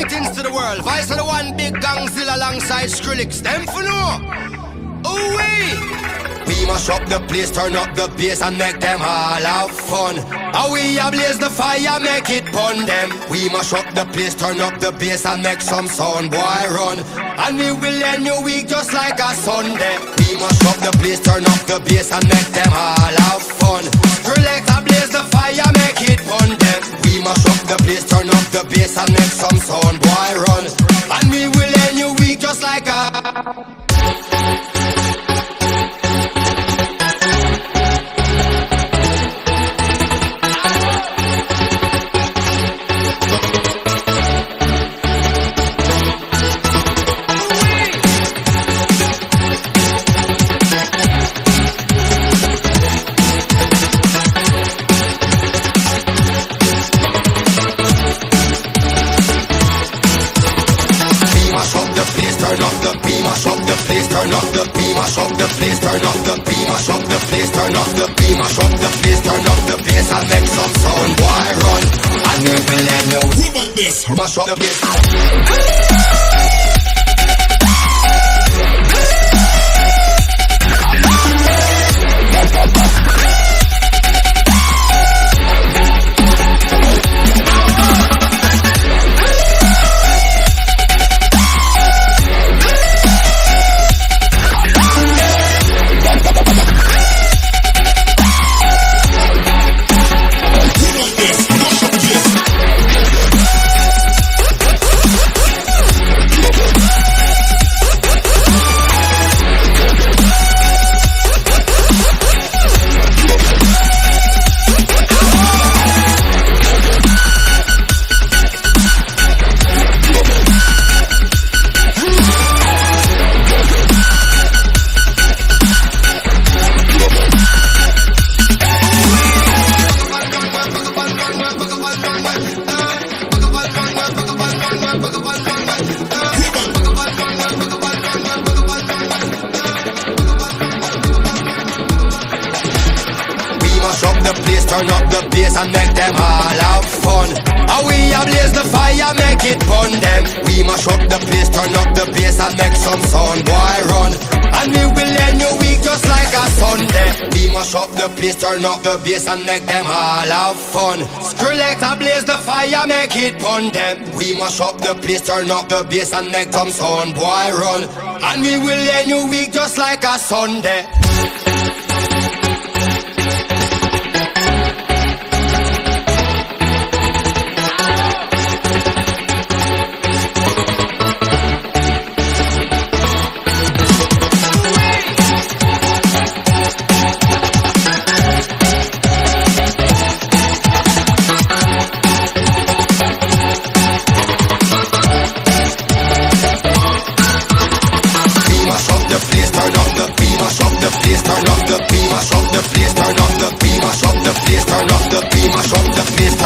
Greetings to the world. Vice of the one big gangzilla alongside Skrillex. Them for no. Ooh wee. We mash up the place, turn up the bass and make them all have fun. How we ablaze the fire, make it pun them. We mash up the place, turn up the bass and make some sound, boy run. And we will end your week just like a Sunday. We mash up the place, turn up the bass and make them all have fun. Skrillex ablaze the fire, make it pun them. We mash up the place, turn up the bass and make some sound, boy run. And we will end your week just like a... Turn up the beat, mash up the place, turn up the beat, mash up the place, turn up the beat, mash up the place, turn up the bass and make some sound, boy run. And we will let you this, mash up the place. Turn up the bass and make them all have fun. How we ablaze the fire, make it pun them. We mash up the place, turn up the bass and make some sound, boy run. And we will end your week just like a Sunday. We mash up the place, turn up the bass and make them all have fun. Skrillex ablaze the fire, make it pun them. We mash up the place, turn up the bass and make some sound, boy run. And we will end your week just like a Sunday.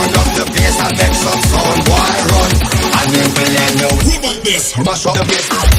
Mash up the place.